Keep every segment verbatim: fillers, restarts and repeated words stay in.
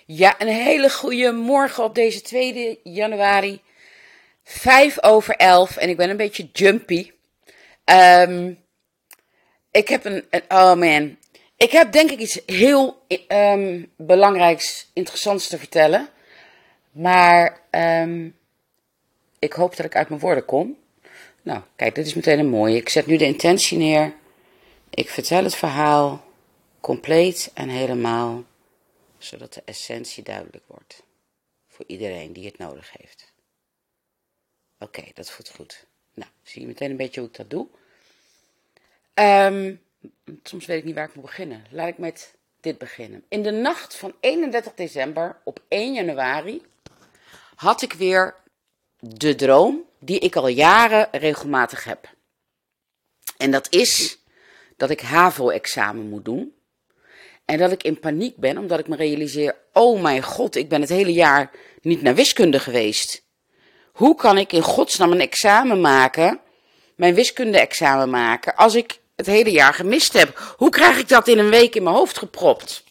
Ja, een hele goede morgen op deze tweede januari. Vijf over elf en ik ben een beetje jumpy. Um, ik heb een, een, oh man. Ik heb denk ik iets heel um, belangrijks, interessants te vertellen. Maar um, ik hoop dat ik uit mijn woorden kom. Nou, kijk, dit is meteen een mooie. Ik zet nu de intentie neer. Ik vertel het verhaal compleet en helemaal, zodat de essentie duidelijk wordt. Voor iedereen die het nodig heeft. Oké, okay, dat voelt goed. Nou, zie je meteen een beetje hoe ik dat doe. Um, soms weet ik niet waar ik moet beginnen. Laat ik met dit beginnen. In de nacht van eenendertig december op één januari had ik weer de droom die ik al jaren regelmatig heb. En dat is dat ik HAVO-examen moet doen. En dat ik in paniek ben, omdat ik me realiseer, oh mijn god, ik ben het hele jaar niet naar wiskunde geweest. Hoe kan ik in godsnaam een examen maken, mijn wiskunde-examen maken, als ik het hele jaar gemist heb? Hoe krijg ik dat in een week in mijn hoofd gepropt?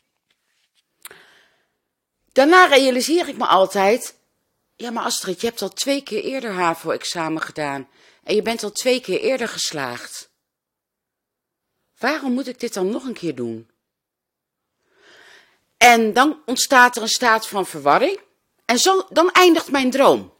Daarna realiseer ik me altijd, ja maar Astrid, je hebt al twee keer eerder HAVO-examen gedaan en je bent al twee keer eerder geslaagd. Waarom moet ik dit dan nog een keer doen? En dan ontstaat er een staat van verwarring. En zo, dan eindigt mijn droom.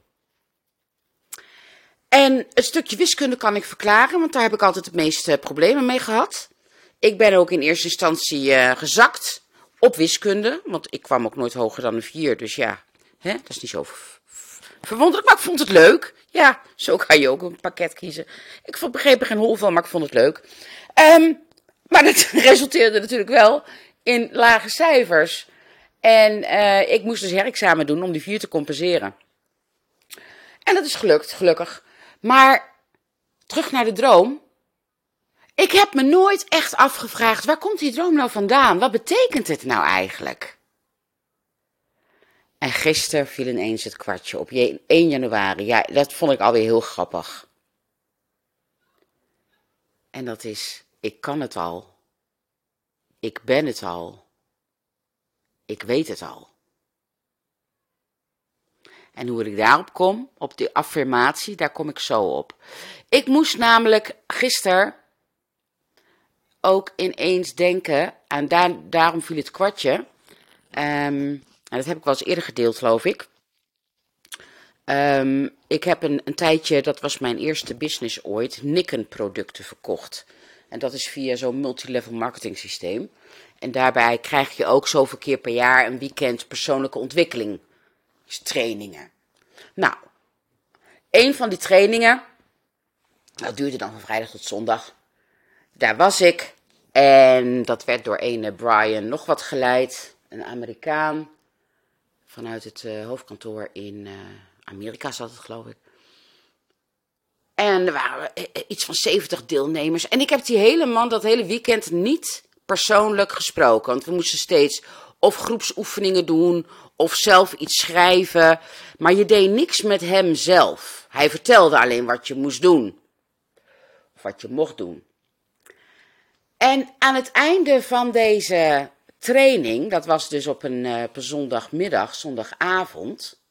En het stukje wiskunde kan ik verklaren, want daar heb ik altijd het meeste problemen mee gehad. Ik ben ook in eerste instantie uh, gezakt op wiskunde, want ik kwam ook nooit hoger dan een vier. Dus ja, hè, dat is niet zo verwonderlijk, maar ik vond het leuk. Ja, zo kan je ook een pakket kiezen. Ik begreep er geen hol van, maar ik vond het leuk. Um, maar dat resulteerde natuurlijk wel in lage cijfers. En uh, ik moest dus herexamen doen om die vier te compenseren. En dat is gelukt, gelukkig. Maar terug naar de droom. Ik heb me nooit echt afgevraagd, waar komt die droom nou vandaan? Wat betekent het nou eigenlijk? En gisteren viel ineens het kwartje op één januari. Ja, dat vond ik alweer heel grappig. En dat is, ik kan het al. Ik ben het al. Ik weet het al. En hoe ik daarop kom, op die affirmatie, daar kom ik zo op. Ik moest namelijk gisteren ook ineens denken, en daar, daarom viel het kwartje. Um, en dat heb ik wel eens eerder gedeeld, geloof ik. Um, ik heb een, een tijdje, dat was mijn eerste business ooit, Nikken producten verkocht. En dat is via zo'n multilevel marketing systeem. En daarbij krijg je ook zoveel keer per jaar een weekend persoonlijke ontwikkeling. Trainingen. Nou, een van die trainingen, dat duurde dan van vrijdag tot zondag. Daar was ik en dat werd door een Brian nog wat geleid, een Amerikaan, vanuit het uh, hoofdkantoor in uh, Amerika zat het, geloof ik. En er waren uh, iets van zeventig deelnemers. En ik heb die hele man dat hele weekend niet persoonlijk gesproken, want we moesten steeds of groepsoefeningen doen, of zelf iets schrijven, maar je deed niks met hem zelf. Hij vertelde alleen wat je moest doen, of wat je mocht doen. En aan het einde van deze training, dat was dus op een, uh, op een zondagmiddag, zondagavond,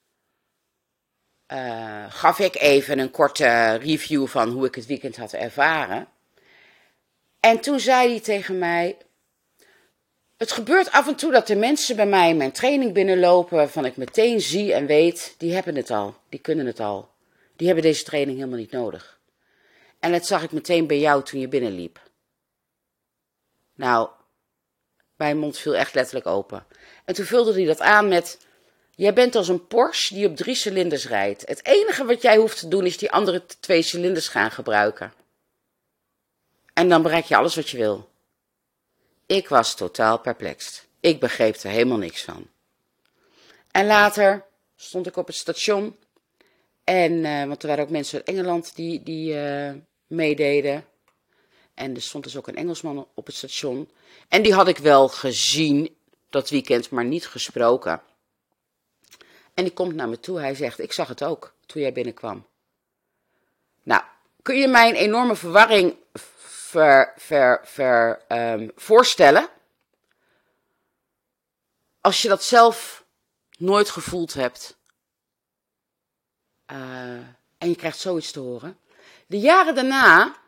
uh, gaf ik even een korte review van hoe ik het weekend had ervaren. En toen zei hij tegen mij, het gebeurt af en toe dat er mensen bij mij in mijn training binnenlopen, waarvan ik meteen zie en weet, die hebben het al, die kunnen het al. Die hebben deze training helemaal niet nodig. En dat zag ik meteen bij jou toen je binnenliep. Nou, mijn mond viel echt letterlijk open. En toen vulde hij dat aan met, jij bent als een Porsche die op drie cilinders rijdt. Het enige wat jij hoeft te doen is die andere twee cilinders gaan gebruiken. En dan bereik je alles wat je wil. Ik was totaal perplex. Ik begreep er helemaal niks van. En later stond ik op het station. En, uh, want er waren ook mensen uit Engeland die, die uh, meededen. En er stond dus ook een Engelsman op het station. En die had ik wel gezien dat weekend, maar niet gesproken. En die komt naar me toe. Hij zegt, ik zag het ook toen jij binnenkwam. Nou, kun je mij een enorme verwarring ver, ver, ver, um, voorstellen? als je dat zelf nooit gevoeld hebt. Uh, en je krijgt zoiets te horen. De jaren daarna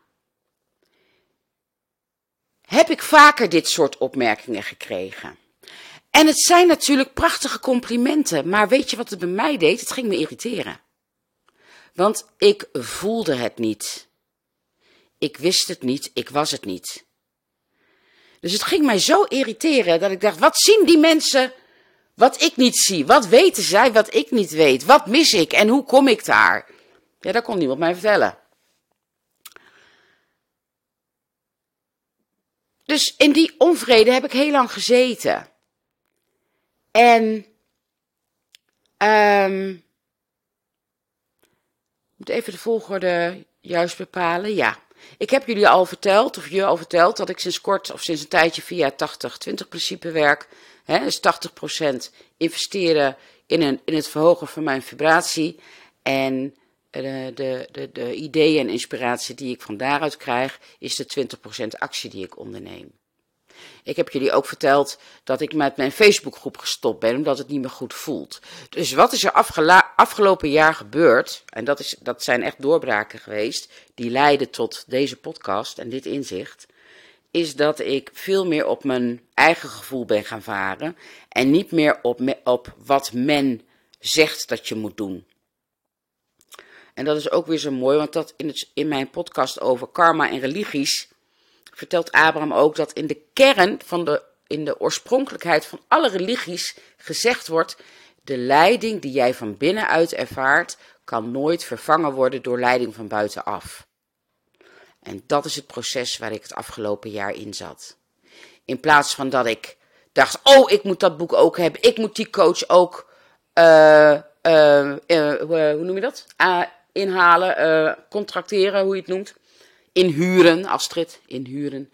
heb ik vaker dit soort opmerkingen gekregen. En het zijn natuurlijk prachtige complimenten. Maar weet je wat het bij mij deed? Het ging me irriteren. Want ik voelde het niet. Ik wist het niet. Ik was het niet. Dus het ging mij zo irriteren dat ik dacht, wat zien die mensen wat ik niet zie? Wat weten zij wat ik niet weet? Wat mis ik en hoe kom ik daar? Ja, dat kon niemand mij vertellen. Dus in die onvrede heb ik heel lang gezeten. En um, ik moet even de volgorde juist bepalen. Ja, ik heb jullie al verteld, of je al verteld, dat ik sinds kort of sinds een tijdje via tachtig twintig principe werk. Hè, dus tachtig procent investeren in, een, in het verhogen van mijn vibratie. En de, de, de, de ideeën en inspiratie die ik van daaruit krijg, is de twintig procent actie die ik onderneem. Ik heb jullie ook verteld dat ik met mijn Facebookgroep gestopt ben, omdat het niet meer goed voelt. Dus wat is er afgela- afgelopen jaar gebeurd, en dat, is, dat zijn echt doorbraken geweest, die leiden tot deze podcast en dit inzicht, is dat ik veel meer op mijn eigen gevoel ben gaan varen en niet meer op, me- op wat men zegt dat je moet doen. En dat is ook weer zo mooi, want dat in, het, in mijn podcast over karma en religies vertelt Abraham ook dat in de kern van de, in de oorspronkelijkheid van alle religies gezegd wordt, de leiding die jij van binnenuit ervaart, kan nooit vervangen worden door leiding van buitenaf. En dat is het proces waar ik het afgelopen jaar in zat. In plaats van dat ik dacht, oh, ik moet dat boek ook hebben, ik moet die coach ook, uh, uh, uh, hoe noem je dat? Uh, inhalen, uh, contracteren, hoe je het noemt. Inhuren, Astrid, inhuren.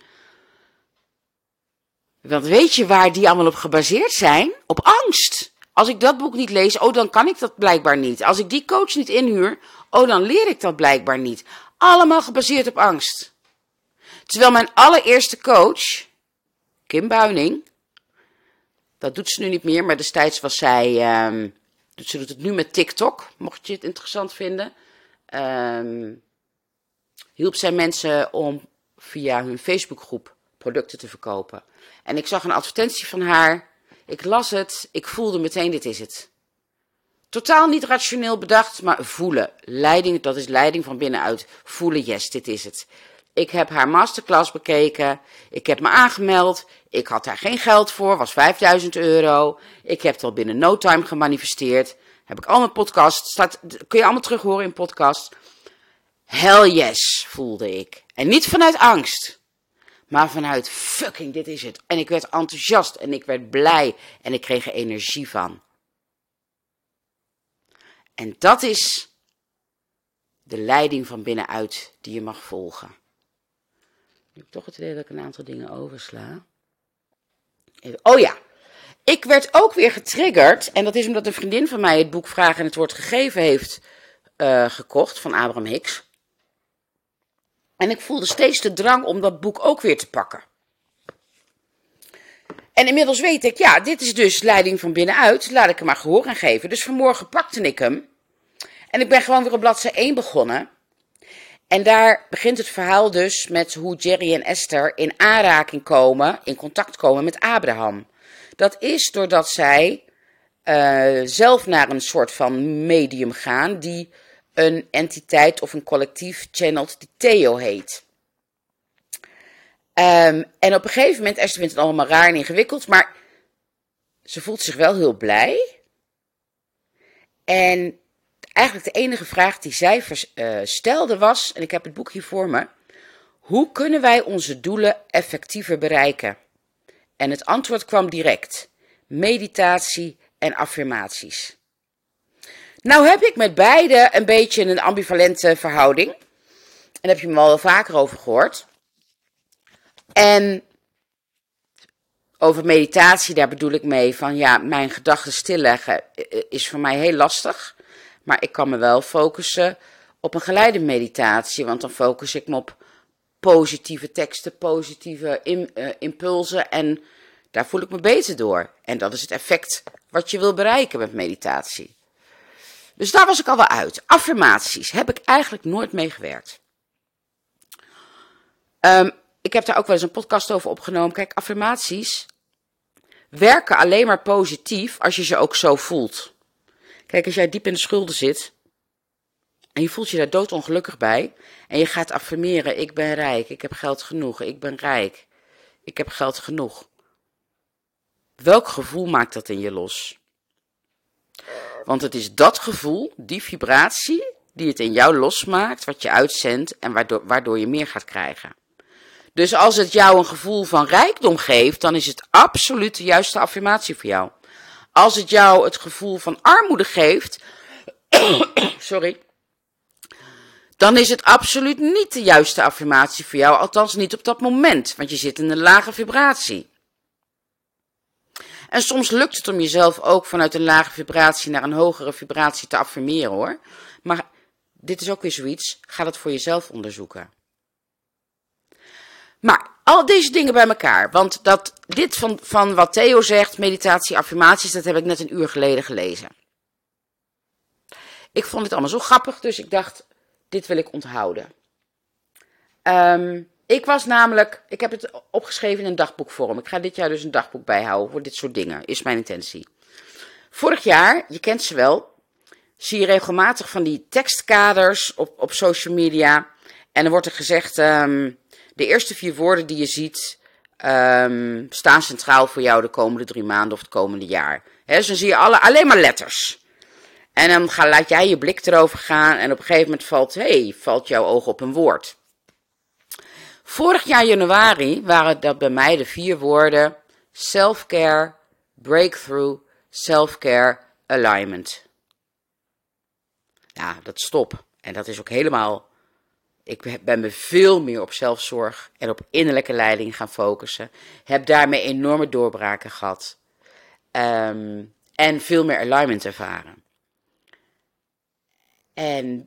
Want weet je waar die allemaal op gebaseerd zijn? Op angst. Als ik dat boek niet lees, oh, dan kan ik dat blijkbaar niet. Als ik die coach niet inhuur, oh, dan leer ik dat blijkbaar niet. Allemaal gebaseerd op angst. Terwijl mijn allereerste coach, Kim Buining, dat doet ze nu niet meer, maar destijds was zij, um, ze doet het nu met TikTok, mocht je het interessant vinden. Um, hielp zij mensen om via hun Facebookgroep producten te verkopen. En ik zag een advertentie van haar, ik las het, ik voelde meteen, dit is het. Totaal niet rationeel bedacht, maar voelen. Leiding, dat is leiding van binnenuit. Voelen, yes, dit is het. Ik heb haar masterclass bekeken, ik heb me aangemeld, ik had daar geen geld voor, was vijfduizend euro. Ik heb het al binnen no time gemanifesteerd. Heb ik al mijn podcast, staat, kun je allemaal terug horen in podcast. Hell yes, voelde ik. En niet vanuit angst, maar vanuit fucking, dit is het. En ik werd enthousiast en ik werd blij en ik kreeg er energie van. En dat is de leiding van binnenuit die je mag volgen. Nu heb ik toch het idee dat ik een aantal dingen oversla. Even, oh ja, ik werd ook weer getriggerd. En dat is omdat een vriendin van mij het boek Vragen en het Wordt Gegeven heeft uh, gekocht van Abraham Hicks. En ik voelde steeds de drang om dat boek ook weer te pakken. En inmiddels weet ik, ja, dit is dus leiding van binnenuit. Laat ik hem maar gehoor aan geven. Dus vanmorgen pakte ik hem. En ik ben gewoon weer op bladzijde één begonnen. En daar begint het verhaal dus met hoe Jerry en Esther in aanraking komen, in contact komen met Abraham. Dat is doordat zij uh, zelf naar een soort van medium gaan die een entiteit of een collectief channelt die Theo heet. Um, en op een gegeven moment, Esther vindt het allemaal raar en ingewikkeld, maar ze voelt zich wel heel blij. En eigenlijk de enige vraag die zij vers, uh, stelde was, en ik heb het boek hier voor me, hoe kunnen wij onze doelen effectiever bereiken? En het antwoord kwam direct, meditatie en affirmaties. Nou heb ik met beide een beetje een ambivalente verhouding. En daar heb je me wel vaker over gehoord. En over meditatie, daar bedoel ik mee van ja, mijn gedachten stilleggen is voor mij heel lastig. Maar ik kan me wel focussen op een geleide meditatie, want dan focus ik me op positieve teksten, positieve in, uh, impulsen. En Daar voel ik me beter door. En dat is het effect wat je wil bereiken met meditatie. Dus daar was ik al wel uit. Affirmaties heb ik eigenlijk nooit mee gewerkt. Um, ik heb daar ook wel eens een podcast over opgenomen. Kijk, affirmaties werken alleen maar positief als je ze ook zo voelt. Kijk, als jij diep in de schulden zit en je voelt je daar doodongelukkig bij en je gaat affirmeren, ik ben rijk, ik heb geld genoeg, ik ben rijk, ik heb geld genoeg. Welk gevoel maakt dat in je los? Want het is dat gevoel, die vibratie, die het in jou losmaakt, wat je uitzendt en waardoor, waardoor je meer gaat krijgen. Dus als het jou een gevoel van rijkdom geeft, dan is het absoluut de juiste affirmatie voor jou. Als het jou het gevoel van armoede geeft, sorry, dan is het absoluut niet de juiste affirmatie voor jou, althans niet op dat moment, want je zit in een lage vibratie. En soms lukt het om jezelf ook vanuit een lage vibratie naar een hogere vibratie te affirmeren hoor. Maar dit is ook weer zoiets, ga dat voor jezelf onderzoeken. Maar al deze dingen bij elkaar, want dat, dit van, van wat Theo zegt, meditatie, affirmaties, dat heb ik net een uur geleden gelezen. Ik vond het allemaal zo grappig, dus ik dacht, dit wil ik onthouden. Um, ik was namelijk, ik heb het opgeschreven in een dagboekvorm. Ik ga dit jaar dus een dagboek bijhouden voor dit soort dingen, is mijn intentie. Vorig jaar, je kent ze wel, zie je regelmatig van die tekstkaders op, op social media. En dan wordt er gezegd, um, de eerste vier woorden die je ziet, um, staan centraal voor jou de komende drie maanden of het komende jaar. He, dus dan zie je alle, alleen maar letters. En dan ga, laat jij je blik erover gaan en op een gegeven moment valt, hey, valt jouw oog op een woord. Vorig jaar januari waren dat bij mij de vier woorden self-care, breakthrough, self-care, alignment. Ja, dat is top. En dat is ook helemaal, ik ben me veel meer op zelfzorg en op innerlijke leiding gaan focussen. Heb daarmee enorme doorbraken gehad. Um, en veel meer alignment ervaren. En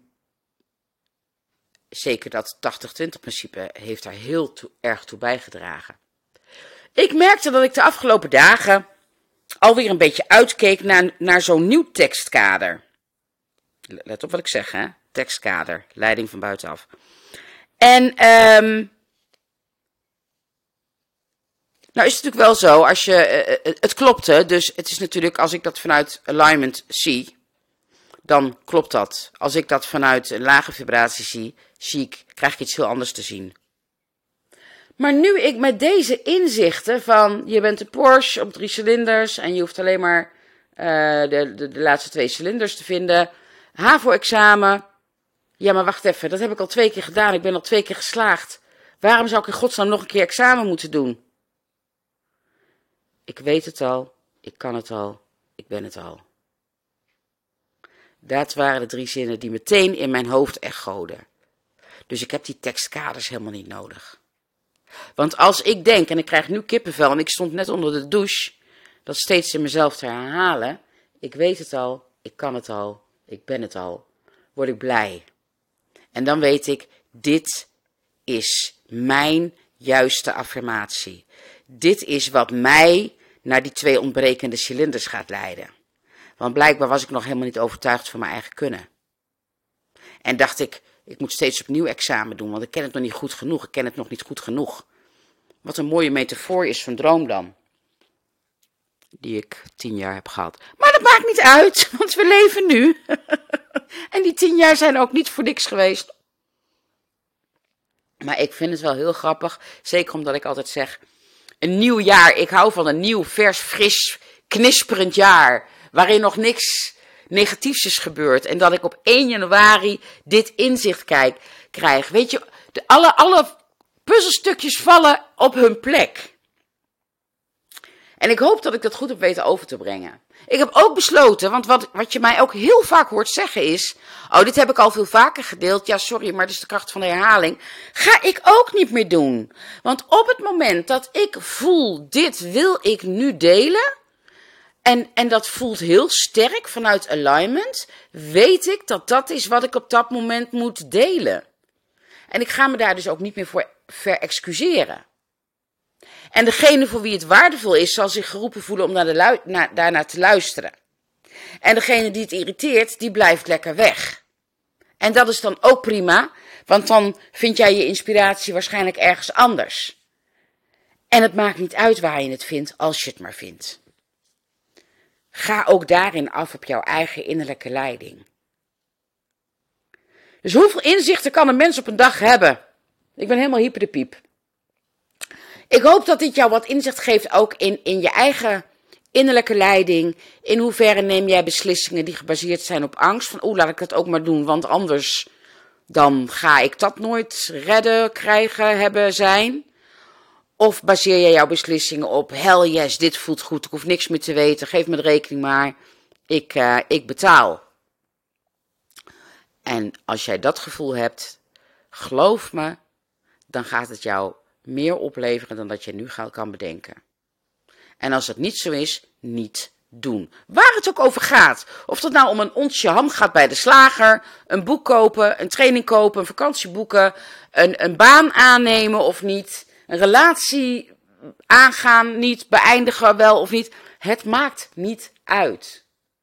zeker dat tachtig twintig principe heeft daar heel toe, erg toe bijgedragen. Ik merkte dat ik de afgelopen dagen alweer een beetje uitkeek naar, naar zo'n nieuw tekstkader. Let op wat ik zeg, hè? Tekstkader, leiding van buitenaf. En um, nou is het natuurlijk wel zo, als je, uh, het klopte, dus het is natuurlijk, als ik dat vanuit alignment zie, dan klopt dat. Als ik dat vanuit een lage vibratie zie, zie ik, krijg ik iets heel anders te zien. Maar nu ik met deze inzichten van, je bent een Porsche op drie cilinders en je hoeft alleen maar uh, de, de, de laatste twee cilinders te vinden. HAVO-examen. Ja, maar wacht even, dat heb ik al twee keer gedaan. Ik ben al twee keer geslaagd. Waarom zou ik in godsnaam nog een keer examen moeten doen? Ik weet het al, ik kan het al, ik ben het al. Dat waren de drie zinnen die meteen in mijn hoofd echoden. Dus ik heb die tekstkaders helemaal niet nodig. Want als ik denk, en ik krijg nu kippenvel en ik stond net onder de douche, dat steeds in mezelf te herhalen, ik weet het al, ik kan het al, ik ben het al, word ik blij. En dan weet ik, dit is mijn juiste affirmatie. Dit is wat mij naar die twee ontbrekende cilinders gaat leiden. Want blijkbaar was ik nog helemaal niet overtuigd van mijn eigen kunnen. En dacht ik, ik moet steeds opnieuw examen doen, want ik ken het nog niet goed genoeg. Ik ken het nog niet goed genoeg. Wat een mooie metafoor is van droom dan. Die ik tien jaar heb gehad. Maar dat maakt niet uit, want we leven nu. En die tien jaar zijn ook niet voor niks geweest. Maar ik vind het wel heel grappig, zeker omdat ik altijd zeg, een nieuw jaar, ik hou van een nieuw, vers, fris, knisperend jaar, waarin nog niks negatiefs is gebeurd. En dat ik op één januari dit inzicht kijk, krijg. Weet je, de, alle, alle puzzelstukjes vallen op hun plek. En ik hoop dat ik dat goed heb weten over te brengen. Ik heb ook besloten, want wat, wat je mij ook heel vaak hoort zeggen is, oh, dit heb ik al veel vaker gedeeld. Ja, sorry, maar dat is de kracht van de herhaling. Ga ik ook niet meer doen. Want op het moment dat ik voel, dit wil ik nu delen, en, en dat voelt heel sterk vanuit alignment, weet ik dat dat is wat ik op dat moment moet delen. En ik ga me daar dus ook niet meer voor verexcuseren. En degene voor wie het waardevol is, zal zich geroepen voelen om naar de lu- naar, daarnaar te luisteren. En degene die het irriteert, die blijft lekker weg. En dat is dan ook prima, want dan vind jij je inspiratie waarschijnlijk ergens anders. En het maakt niet uit waar je het vindt, als je het maar vindt. Ga ook daarin af op jouw eigen innerlijke leiding. Dus hoeveel inzichten kan een mens op een dag hebben? Ik ben helemaal hyper de piep. Ik hoop dat dit jou wat inzicht geeft ook in, in je eigen innerlijke leiding. In hoeverre neem jij beslissingen die gebaseerd zijn op angst. Van oeh, laat ik dat ook maar doen, want anders dan ga ik dat nooit redden, krijgen, hebben, zijn. Of baseer jij jouw beslissingen op hell yes, dit voelt goed, ik hoef niks meer te weten, geef me de rekening maar, ik, uh, ik betaal. En als jij dat gevoel hebt, geloof me, dan gaat het jou meer opleveren dan dat je nu kan bedenken. En als het niet zo is, niet doen. Waar het ook over gaat. Of dat nou om een onsje ham gaat bij de slager, een boek kopen, een training kopen, een vakantie boeken, een, een baan aannemen of niet, een relatie aangaan, niet beëindigen, wel of niet. Het maakt niet uit.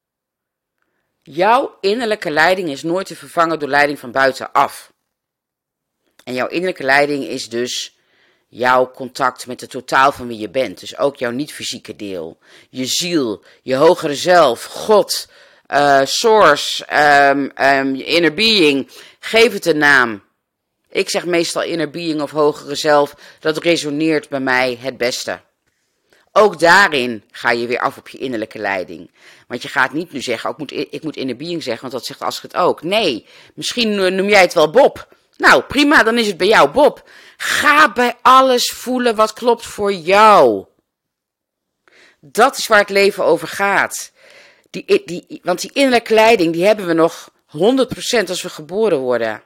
Jouw innerlijke leiding is nooit te vervangen door leiding van buitenaf. En jouw innerlijke leiding is dus jouw contact met het totaal van wie je bent. Dus ook jouw niet-fysieke deel. Je ziel, je hogere zelf, God, uh, source, um, um, je inner being. Geef het een naam. Ik zeg meestal inner being of hogere zelf. Dat resoneert bij mij het beste. Ook daarin ga je weer af op je innerlijke leiding. Want je gaat niet nu zeggen, oh, ik, moet, ik moet inner being zeggen, want dat zegt Astrid ook. Nee, misschien noem jij het wel Bob. Nou, prima, dan is het bij jou Bob. Ga bij alles voelen wat klopt voor jou. Dat is waar het leven over gaat. Die, die, want die innerlijke leiding, die hebben we nog honderd procent als we geboren worden.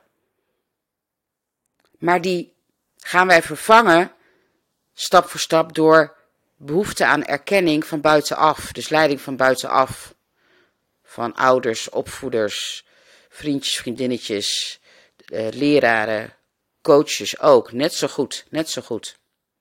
Maar die gaan wij vervangen, stap voor stap, door behoefte aan erkenning van buitenaf. Dus leiding van buitenaf. Van ouders, opvoeders, vriendjes, vriendinnetjes, uh, leraren, coaches ook. Net zo goed, net zo goed.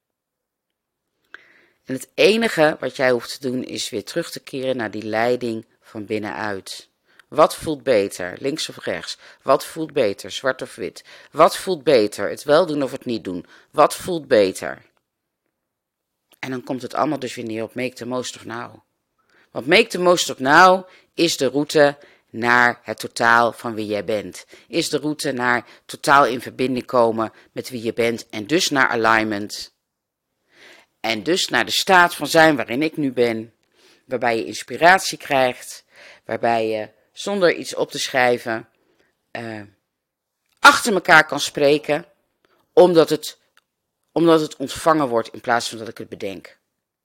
En het enige wat jij hoeft te doen is weer terug te keren naar die leiding van binnenuit. Wat voelt beter, links of rechts? Wat voelt beter, zwart of wit? Wat voelt beter, het wel doen of het niet doen? Wat voelt beter? En dan komt het allemaal dus weer neer op make the most of now. Want make the most of now is de route naar het totaal van wie jij bent. Is de route naar totaal in verbinding komen met wie je bent. En dus naar alignment. En dus naar de staat van zijn waarin ik nu ben. Waarbij je inspiratie krijgt. Waarbij je zonder iets op te schrijven uh, achter elkaar kan spreken. Omdat het, omdat het ontvangen wordt in plaats van dat ik het bedenk.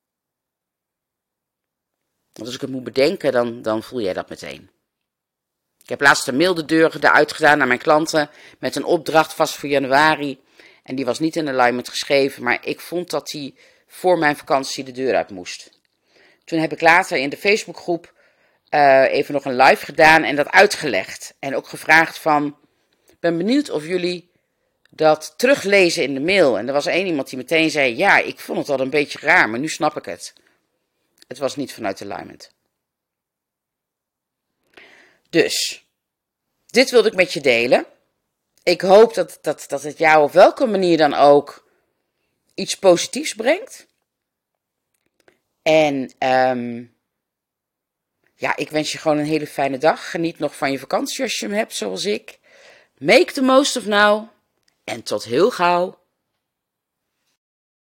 Want als ik het moet bedenken, dan, dan voel jij dat meteen. Ik heb laatst een mail de deur eruit gedaan naar mijn klanten met een opdracht vast voor januari. En die was niet in alignment geschreven, maar ik vond dat die voor mijn vakantie de deur uit moest. Toen heb ik later in de Facebookgroep uh, even nog een live gedaan en dat uitgelegd. En ook gevraagd van, ik ben benieuwd of jullie dat teruglezen in de mail. En er was één iemand die meteen zei, ja, ik vond het al een beetje raar, maar nu snap ik het. Het was niet vanuit alignment. Dus, dit wilde ik met je delen. Ik hoop dat, dat, dat het jou op welke manier dan ook iets positiefs brengt. En um, ja, ik wens je gewoon een hele fijne dag. Geniet nog van je vakantie als je hem hebt, zoals ik. Make the most of now. En tot heel gauw.